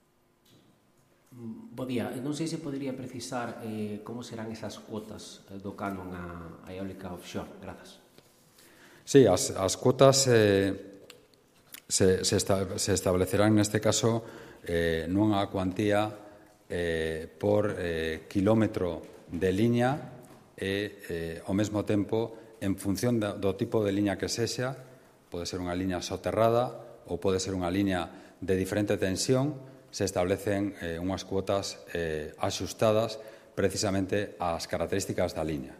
Bo día, non sei se podería precisar como serán esas cuotas do canon a eólica offshore. Grazas. Sí, as cuotas se establecerán neste caso nunha cuantía por quilómetro de liña e ao mesmo tempo en función do tipo de liña que sexa, pode ser unha liña soterrada ou pode ser unha liña de diferente tensión, se establecen unhas cuotas axustadas precisamente as características da liña.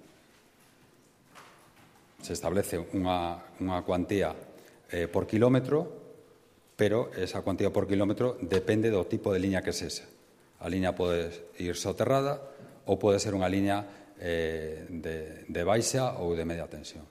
Se establece unha cuantía por kilómetro, pero esa cuantía por kilómetro depende do tipo de liña que sexa. A liña pode ir soterrada ou pode ser unha liña de baixa ou de media tensión.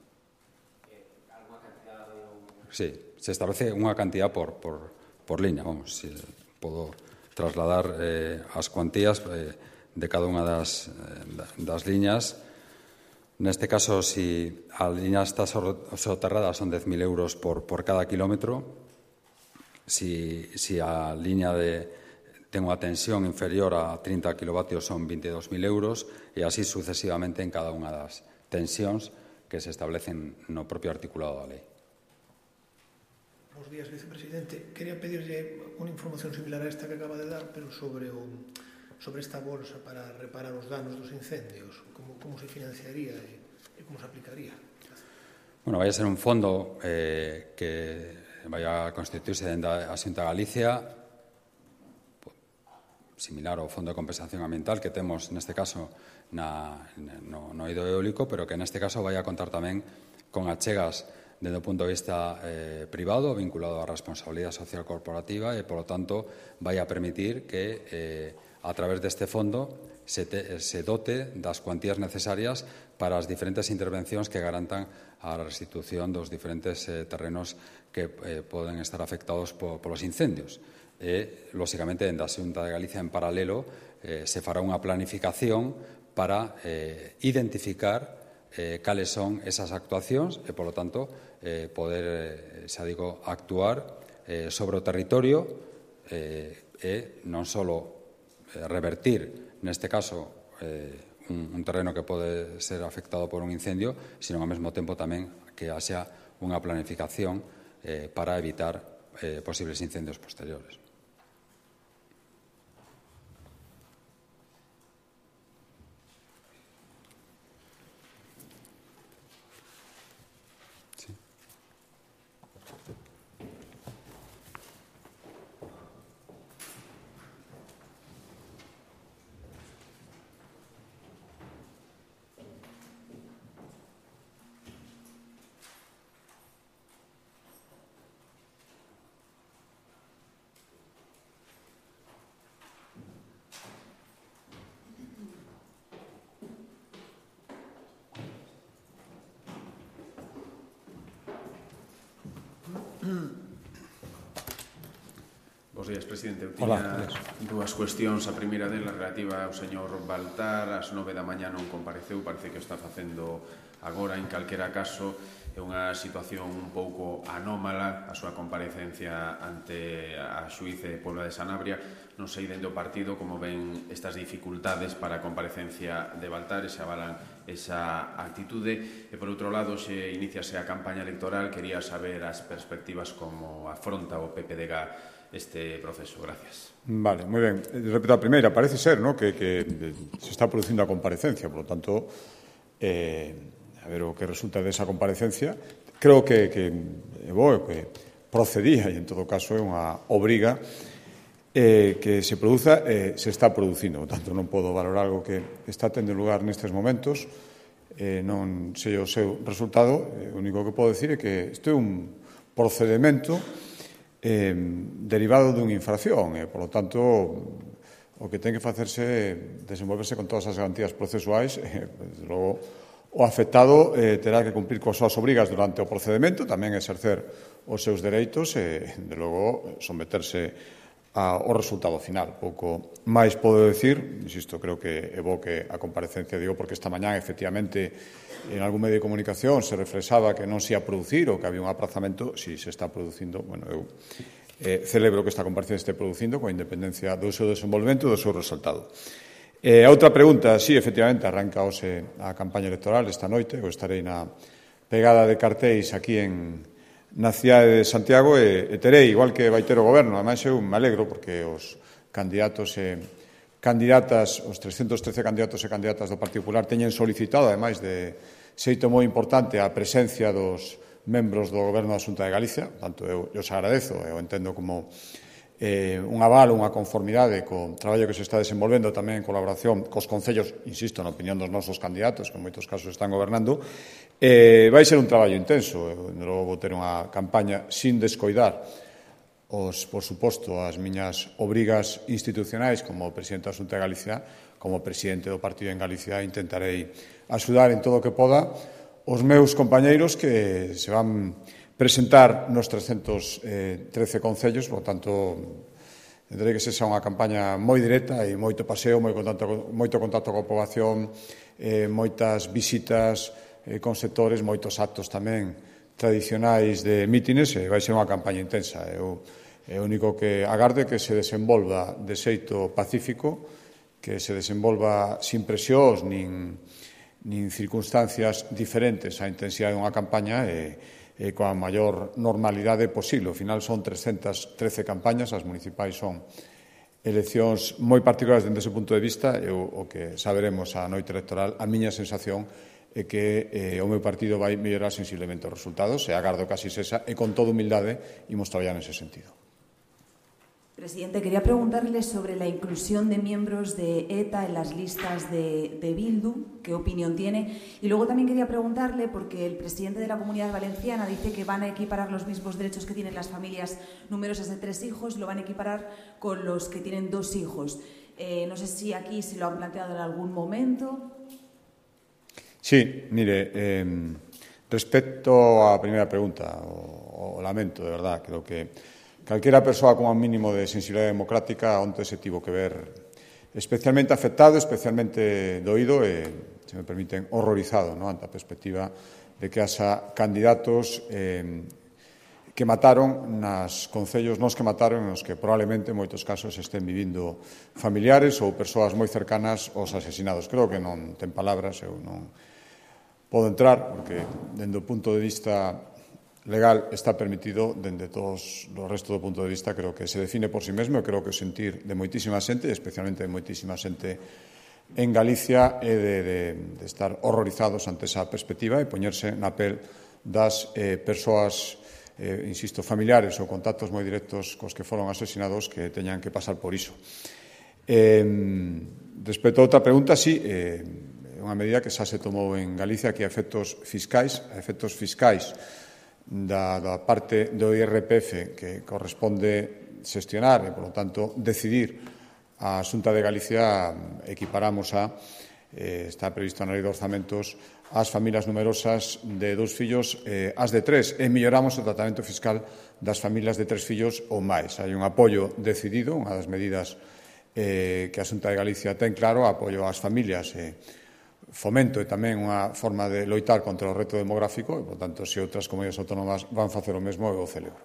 Sí, se establece unha cantidad por liña. Vamos, si podo trasladar as cuantías de cada unha das liñas. Neste caso, si a liña está soterrada, son 10.000 euros por cada kilómetro. Si a liña ten unha tensión inferior a 30 kilovatios, son 22.000 euros, e así sucesivamente en cada unha das tensións que se establecen no propio articulado da lei. Bos días, vicepresidente. Quería pedirlle unha información similar a esta que acaba de dar, pero sobre esta bolsa para reparar os danos dos incendios. Como se financiaría e como se aplicaría? Bueno, vai a ser un fondo que vai a constituirse dentro da Xunta de Galicia, similar ao Fondo de Compensación Ambiental que temos neste caso no eido eólico, pero que neste caso vai a contar tamén con achegas desde o punto de vista privado, vinculado á responsabilidade social corporativa, e, polo tanto, vai a permitir que a través deste fondo se dote das cuantías necesarias para as diferentes intervencións que garantan a restitución dos diferentes terrenos que poden estar afectados polos incendios. E, lóxicamente, en da Xunta de Galicia, en paralelo, se fará unha planificación para identificar cales son esas actuacións e, polo tanto, poder, xa digo, actuar sobre o territorio e non só revertir, neste caso, un terreno que pode ser afectado por un incendio, sino ao mesmo tempo tamén que haxa unha planificación para evitar posibles incendios posteriores. Bos días, presidente. Eu tiña dúas cuestións. A primeira delas relativa ao señor Baltar. Ás 9 da mañá non compareceu, parece que o está facendo agora. En calquera caso, é unha situación un pouco anómala a súa comparecencia ante a xuíze Puebla de Sanabria. Non sei dende o partido como ven estas dificultades para a comparecencia de Baltar e se avalan esa actitude. E, por outro lado, se iniciase a campaña electoral, quería saber as perspectivas como afronta o PPDG este proceso. Gracias. Vale, moi ben. Repito a primeira. Parece ser, ¿no?, que se está producindo a comparecencia. Por lo tanto, a ver o que resulta desa comparecencia. Creo que é bo, que procedía, e en todo caso é unha obriga que se produza, se está producindo. Por tanto, non podo valorar algo que está tendo lugar nestes momentos. Non sei o seu resultado. O único que podo decir é que isto é un procedimento derivado dunha infracción e, por lo tanto, o que ten que facerse é desenvolverse con todas as garantías procesuais. Desde logo, o afectado terá que cumprir coas súas obrigas durante o procedimento, tamén exercer os seus dereitos e, de logo, someterse ao resultado final. Pouco máis podo decir. Insisto, creo que é bo que a comparecencia, digo, porque esta mañá, efectivamente, en algún medio de comunicación se reflexaba que non se ia producir ou que había un aprazamento. Si se está producindo, bueno, eu celebro que esta comparecencia este producindo coa independencia do seu desenvolvemento e do seu resultado. A outra pregunta, sí, efectivamente, arranca hoxe a campaña electoral esta noite. Eu estarei na pegada de cartéis aquí na cidade de Santiago e terei, igual que vai ter o goberno. Ademais, eu me alegro porque os candidatos e candidatas, os 313 candidatos e candidatas do Partido Popular teñen solicitado, ademais de xeito moi importante, a presencia dos membros do Goberno da Xunta de Galicia. Tanto eu os agradezo e o entendo como un aval, unha conformidade co traballo que se está desenvolvendo tamén en colaboración cos concellos, insisto, na opinión dos nosos candidatos, que en moitos casos están gobernando, vai ser un traballo intenso. Logo vou ter unha campaña sin descoidar por suposto, as miñas obrigas institucionais como presidente da Xunta de Galicia, como presidente do partido en Galicia, intentarei axudar en todo o que poda os meus compañeiros que se van presentar nos 313 concellos, por tanto, entenderei que sexa unha campaña moi directa e moito paseo, moito contacto coa poboación, moitas visitas con sectores, moitos actos tamén tradicionais de mítines, e vai ser unha campaña intensa. É o único que agarde que se desenvolva de xeito pacífico, que se desenvolva sin presións nin circunstancias diferentes á intensidade dunha campaña e coa maior normalidade posible. Ao final son 313 campañas, as municipais son eleccións moi particulares dende ese punto de vista, e o que saberemos a noite electoral, a miña sensación é que o meu partido vai mellorar sensiblemente os resultados, e agardo que así sexa, e con toda humildade imos traballar nese sentido. Presidente, quería preguntarle sobre la inclusión de miembros de ETA en las listas de Bildu, qué opinión tiene. Y luego también quería preguntarle, porque el presidente de la Comunidad Valenciana dice que van a equiparar los mismos derechos que tienen las familias numerosas de 3 hijos, lo van a equiparar con los que tienen 2 hijos. No sé si aquí se lo han planteado en algún momento. Sí, mire, respecto á primeira pregunta, o lamento, de verdad, creo que calquera persoa con un mínimo de sensibilidade democrática onte se tivo que ver especialmente afectado, especialmente doído e, se me permiten, horrorizado, ¿no?, ante a perspectiva de que haxa candidatos que mataron nos concellos nos que mataron, nos que probablemente en moitos casos estén vivindo familiares ou persoas moi cercanas aos asesinados. Creo que non ten palabras, eu non podo entrar, porque dende o punto de vista legal está permitido, dende todos o resto do punto de vista, creo que se define por si mesmo, e creo que o sentir de moitísima xente, especialmente de moitísima xente en Galicia, é de estar horrorizados ante esa perspectiva e poñerse na pel das persoas, insisto, familiares ou contactos moi directos cos que foron asesinados que teñan que pasar por iso. Respecto a outra pregunta, sí, é unha medida que xa se tomou en Galicia que a efectos fiscais da parte do IRPF que corresponde xestionar e, por lo tanto, decidir a Xunta de Galicia, equiparamos está previsto na Lei de Orzamentos, as familias numerosas de 2 fillos as de 3, e melloramos o tratamento fiscal das familias de 3 fillos ou máis. Hai un apoio decidido, unha das medidas que a Xunta de Galicia ten claro, apoio ás familias fomento e tamén unha forma de loitar contra o reto demográfico e, por tanto, se outras comunidades autónomas van facer o mesmo, eu o celebro.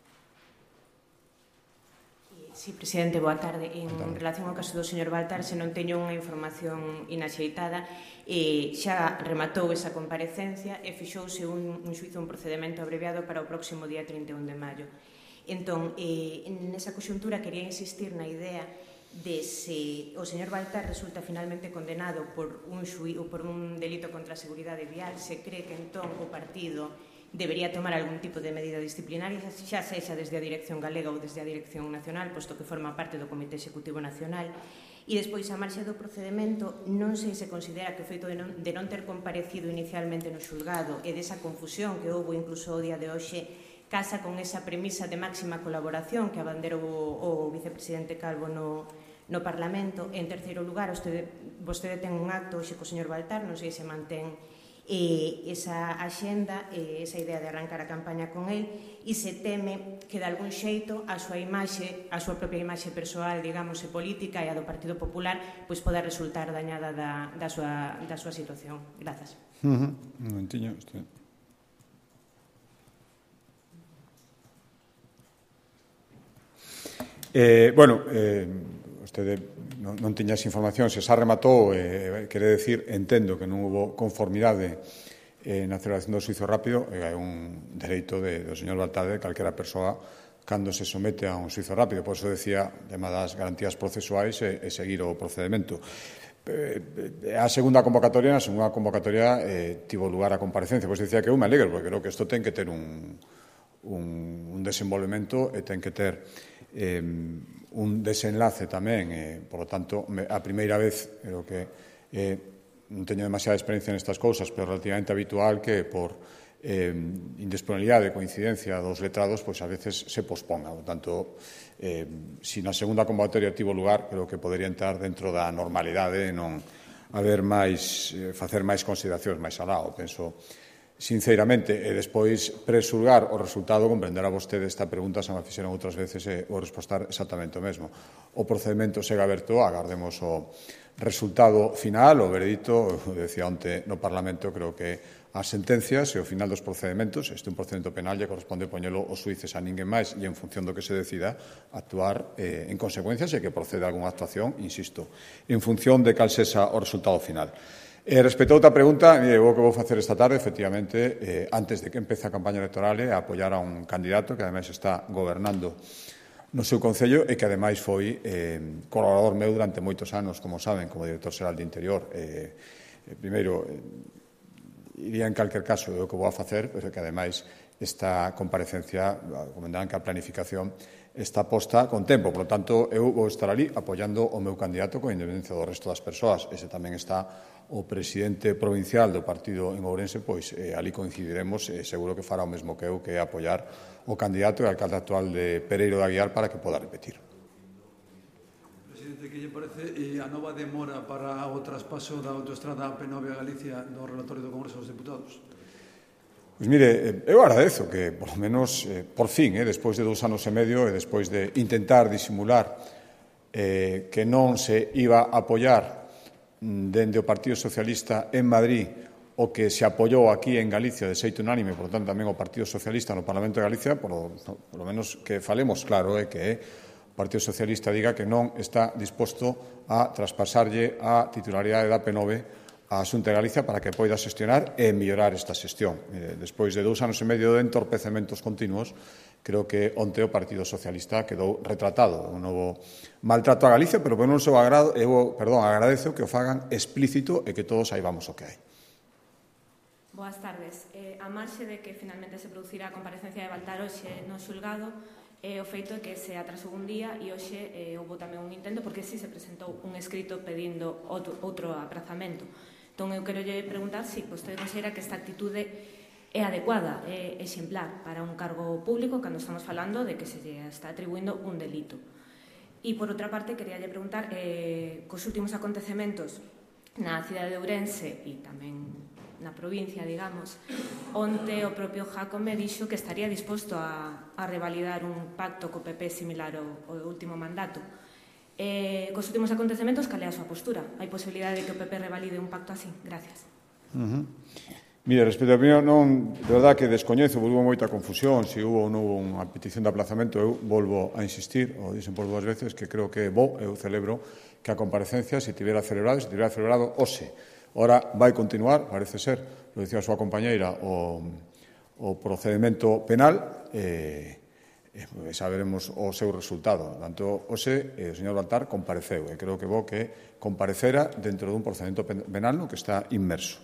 Sí, presidente, boa tarde. En relación ao caso do señor Baltar, se non teño unha información inaxeitada, xa rematou esa comparecencia e fixouse un xuizo, un procedemento abreviado para o próximo día 31 de maio. Entón, nesa conxuntura, quería insistir na idea de se o señor Baltar resulta finalmente condenado por un delito contra a seguridade vial, se cree que entón o partido debería tomar algún tipo de medida disciplinaria, xa sexa desde a Dirección Galega ou desde a Dirección Nacional, posto que forma parte do Comité Executivo Nacional. E despois, a marxa do procedemento, non sei se considera que o feito de non ter comparecido inicialmente no xulgado e desa confusión que houve incluso o día de hoxe casa con esa premisa de máxima colaboración que abanderou o vicepresidente Calvo no Parlamento. En terceiro lugar, vostede ten un acto hoxe co señor Baltar, non sei se mantén esa axenda, esa idea de arrancar a campaña con el, e se teme que de algún xeito a súa imaxe, a súa propia imaxe persoal, digamos, e política e a do Partido Popular, pois poda resultar dañada da súa situación. Grazas. Un momentiño, vostede non tiña esa información, se xa rematou, quere decir, entendo que non hubo conformidade na celebración do xuizo rápido, é un dereito do señor Baltar de calquera persoa cando se somete a un xuizo rápido. Por eso decía, tema das garantías procesuais e seguir o procedimento. A segunda convocatoria tivo lugar a comparecencia, pois decía que eu me alegro, porque creo que isto ten que ter un desenvolvemento e ten que ter un desenlace tamén, por lo tanto, a primeira vez, creo que non teño demasiada experiencia nestas cousas, pero relativamente habitual que por indisponibilidade, coincidencia dos letrados, pois a veces se posponga. Por tanto, se na segunda convocatoria tivo lugar, creo que podería entrar dentro da normalidade e non haber máis, facer máis consideracións máis alá. Penso, sinceramente, e despois presulgar o resultado, comprenderá vostede esta pregunta, se me fixeron outras veces, e vou respostar exactamente o mesmo. O procedimento segue aberto, agardemos o resultado final, o veredicto, decía onte no Parlamento, creo que as sentencias e o final dos procedementos, este é un procedimento penal, lle corresponde poñelo os xuíces a ninguén máis e en función do que se decida actuar en consecuencias e que proceda algunha actuación, insisto, en función de cal sexa o resultado final. Respecto a outra pregunta, o que vou facer esta tarde, efectivamente, antes de que empece a campaña electoral, é apoiar a un candidato que ademais está gobernando no seu concello e que ademais foi colaborador meu durante moitos anos, como saben, como director xeral de Interior. Primeiro, iría en calquer caso o que vou a facer, pero que ademais esta comparecencia, comentarán que a planificación está posta con tempo, por lo tanto eu vou estar ali apoiando o meu candidato con independencia do resto das persoas. Ese tamén está o presidente provincial do partido en Ourense, pois ali coincidiremos e seguro que fará o mesmo que eu, que é apoiar o candidato e alcalde actual de Pereiro de Aguiar para que poda repetir. Presidente, que lle parece a nova demora para o traspaso da autoestrada P9 a Galicia no relatorio do Congreso dos Deputados? Pois mire, eu agradezo que, por lo menos, por fin, despois de 2 anos e medio e despois de intentar disimular que non se iba a apoiar dende o Partido Socialista en Madrid o que se apoiou aquí en Galicia de xeito unánime, por tanto, tamén o Partido Socialista no Parlamento de Galicia, por lo menos que falemos claro, que o Partido Socialista diga que non está disposto a traspasarlle a titularidade da P9 a Xunta de Galicia para que poida xestionar e mellorar esta xestión. Despois de 2 anos e medio de entorpecementos continuos, creo que onte o Partido Socialista quedou retratado. Un novo maltrato a Galicia, pero non seu agrado, agradezo que o fagan explícito e que todos saibamos o que hai. Boas tardes. A marxe de que finalmente se producirá a comparecencia de Baltar hoxe no xulgado, o feito é que se atrasou un día e hoxe houve tamén un intento, porque si se presentou un escrito pedindo outro aprazamento. Entón, eu quero preguntar se vostede considera que esta actitude é adecuada, é exemplar para un cargo público cando estamos falando de que se está atribuindo un delito. E, por outra parte, quería preguntar, cos últimos acontecementos na cidade de Ourense e tamén na provincia, digamos, onte o propio Jácome dixo que estaría disposto a revalidar un pacto co PP similar ao último mandato. Cos últimos acontecementos, cal é a súa postura? Hai posibilidade de que o PP revalide un pacto así? Gracias. Mire, respecto a opinión, de verdad que descoñezo, houve moita confusión, se houve ou non houve unha petición de aplazamento, eu volvo a insistir, o dixen por 2 veces, que creo que eu celebro que a comparecencia se tivera celebrado hoxe. Ora vai continuar, parece ser, lo dicía a súa compañeira, o procedimento penal, saberemos o seu resultado. Tanto, hoxe, o señor Baltar compareceu, e creo que vou que comparecera dentro dun procedimento penal no que está inmerso.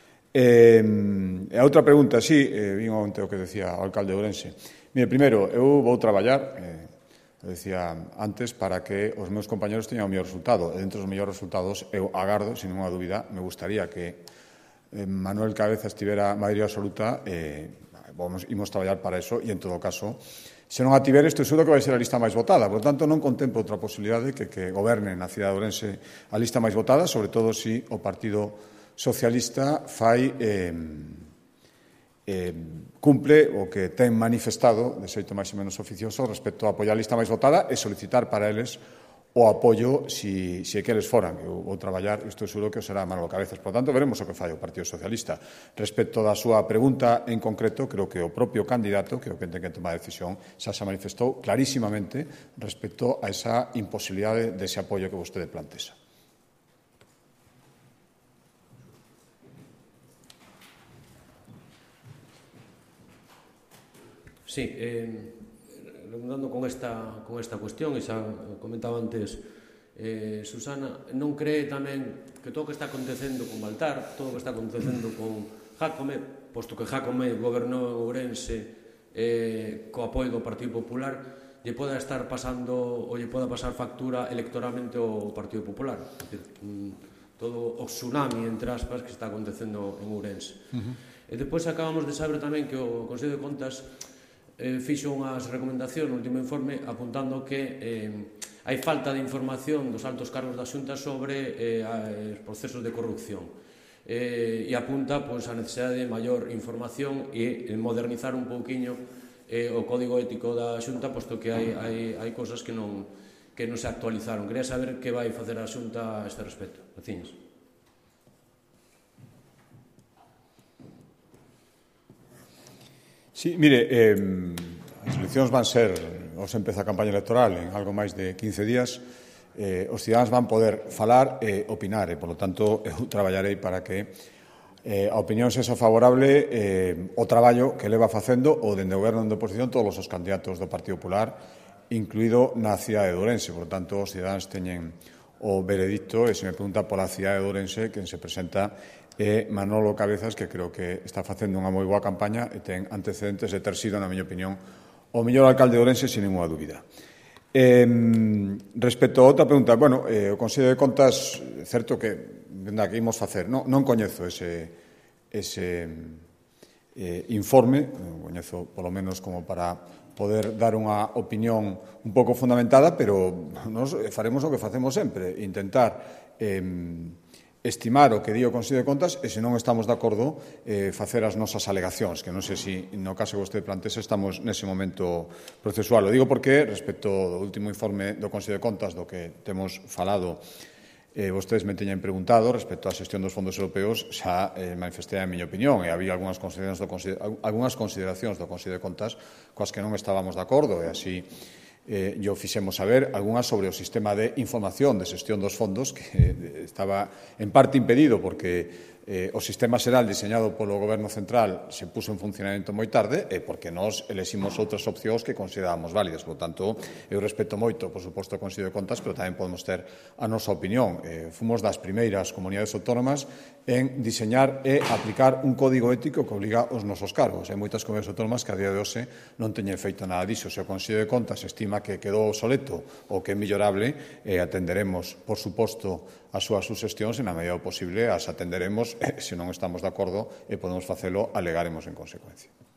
A outra pregunta, vin onte o que decía o alcalde de Ourense. Mire, primeiro, eu vou traballar, decía antes, para que os meus compañeros teñan o mellor resultado. E dentro dos mellores resultados, eu agardo, sin ninguna dúbida, me gustaría que Manuel Cabeza estivera a maioría absoluta, imos traballar para eso, e en todo caso, se non a tiver, estou seguro que vai ser a lista máis votada. Por tanto, non contemplo outra posibilidade que goberne na cidade de Ourense a lista máis votada, sobre todo se o Partido Socialista cumple o que ten manifestado de xeito máis ou menos oficioso respecto a apoiar a lista máis votada e solicitar para eles o apoio se que eles foran. Eu vou traballar, estou seguro que o será Manolo Cabezas. Por tanto, veremos o que fai o Partido Socialista. Respecto da súa pregunta en concreto, creo que o propio candidato, que é o que ten que tomar a decisión, xa se manifestou clarísimamente respecto a esa imposibilidade dese apoio que vostede plantexa. Sí, redundando con esta cuestión, e xa comentaba antes Susana, non cree tamén que todo o que está acontecendo con Baltar, todo o que está acontecendo con Jácome, posto que Jácome gobernou Ourense co apoio do Partido Popular, lle poda estar pasando ou lle poda pasar factura electoralmente ao Partido Popular. Todo o tsunami, entre aspas, que está acontecendo en Ourense. E depois acabamos de saber tamén que o Consello de Contas fixo unhas recomendacións no último informe apuntando que hai falta de información dos altos cargos da Xunta sobre os procesos de corrupción. E apunta a necesidade de maior información e modernizar un pouquiño o código ético da Xunta, posto que hai cosas que non se actualizaron. Quería saber que vai facer a Xunta a este respecto. Gracias. Sí, mire, as eleccións van ser, hoxe empeza a campaña electoral en algo máis de 15 días, os cidadáns van poder falar e opinar, e, polo tanto, eu traballarei para que a opinión sexa favorable o traballo que leva facendo o dende o goberno de oposición todos os candidatos do Partido Popular, incluído na cidade de Ourense. Por tanto, os cidadáns teñen o veredicto, e se me pregunta pola cidade de Ourense, quen se presenta é Manolo Cabezas, que creo que está facendo unha moi boa campaña e ten antecedentes de ter sido, na miña opinión, o mellor alcalde de Ourense, sin ninguna dúbida. Respecto a outra pregunta, bueno, o Consello de Contas, certo que, que imos facer, non coñezo ese informe, coñezo polo menos como para poder dar unha opinión un pouco fundamentada, pero nos faremos o que facemos sempre, intentar estimar o que di o Consello de Contas e, se non estamos de acordo, facer as nosas alegacións, que non sei se no caso que vostede plantese estamos nese momento procesual. O digo porque, respecto do último informe do Consello de Contas, do que temos falado, vostedes me teñen preguntado respecto á xestión dos fondos europeos, xa manifestei a miña opinión e había algunhas consideracións do Consello de Contas coas que non estábamos de acordo, e así yo fixemos saber algunhas sobre o sistema de información de xestión dos fondos que estaba en parte impedido porque o sistema xeral diseñado polo Goberno Central se puso en funcionamento moi tarde e porque nós eleximos outras opcións que considerábamos válidas. Por tanto, eu respeto moito, por suposto, o Consello de Contas, pero tamén podemos ter a nosa opinión. Fomos das primeiras comunidades autónomas en diseñar e aplicar un código ético que obliga os nosos cargos. Hai moitas comunidades autónomas que a día de hoxe non teñen feito nada disso. Se o Consello de Contas estima que quedou obsoleto ou que é mellorable, atenderemos, por suposto, as súas suxestións e, na medida do posible, as atenderemos. Se non estamos de acordo e podemos facelo, alegaremos en consecuencia.